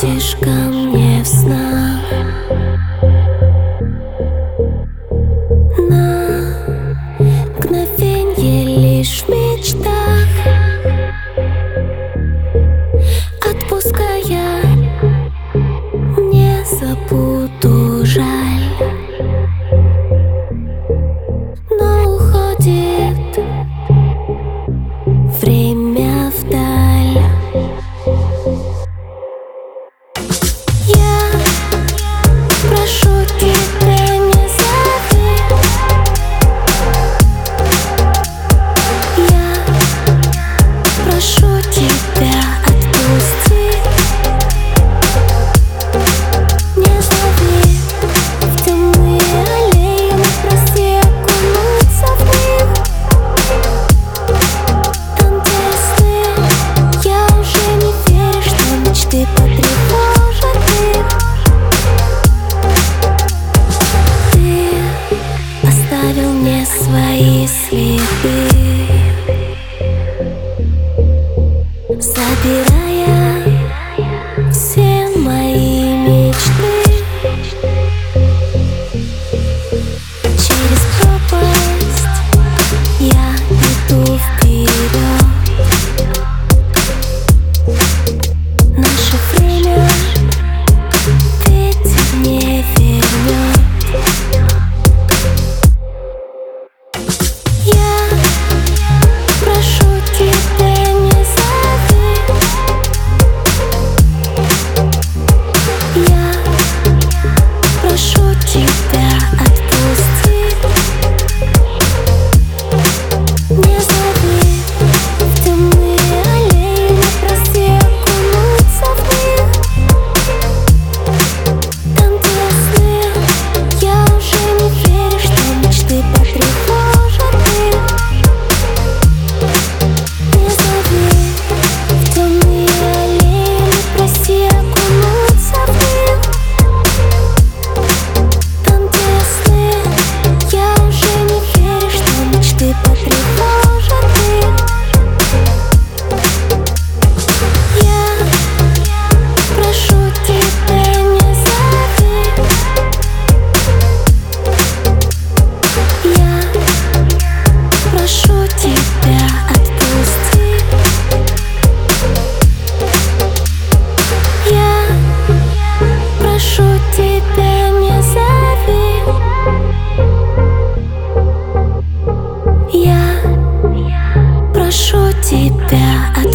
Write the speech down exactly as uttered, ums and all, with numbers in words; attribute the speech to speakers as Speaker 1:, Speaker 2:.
Speaker 1: приходишь ко мне в снах, на мгновенье лишь в мечтах, отпуская, не забуду, жаль, но уходит время вдаль. Я прошу тебя, не зови. Я прошу тебя, отпусти. Не зови в темные аллеи, но прости, окунуться в них. Там, где сны, я уже не верю, что мечты потревожат их. Ты оставил мне свои следы, забирая все мои мечты. Через пропасть я иду вперед. Наше время ветер не вернет. Я прошу тебя, не зови. Я прошу тебя, отпусти. Не зови в темные аллеи, не проси, окунуться в них. Там, где сны, я уже не верю, что мечты потревожат их. Не зови в темные аллеи, не проси, окунуться в них. Там, где сны, я уже не верю, что мечты потревожат их. Я прошу тебя, не зови. Я прошу тебя, отпусти. Я прошу тебя, не зови. Я прошу тебя, отпусти.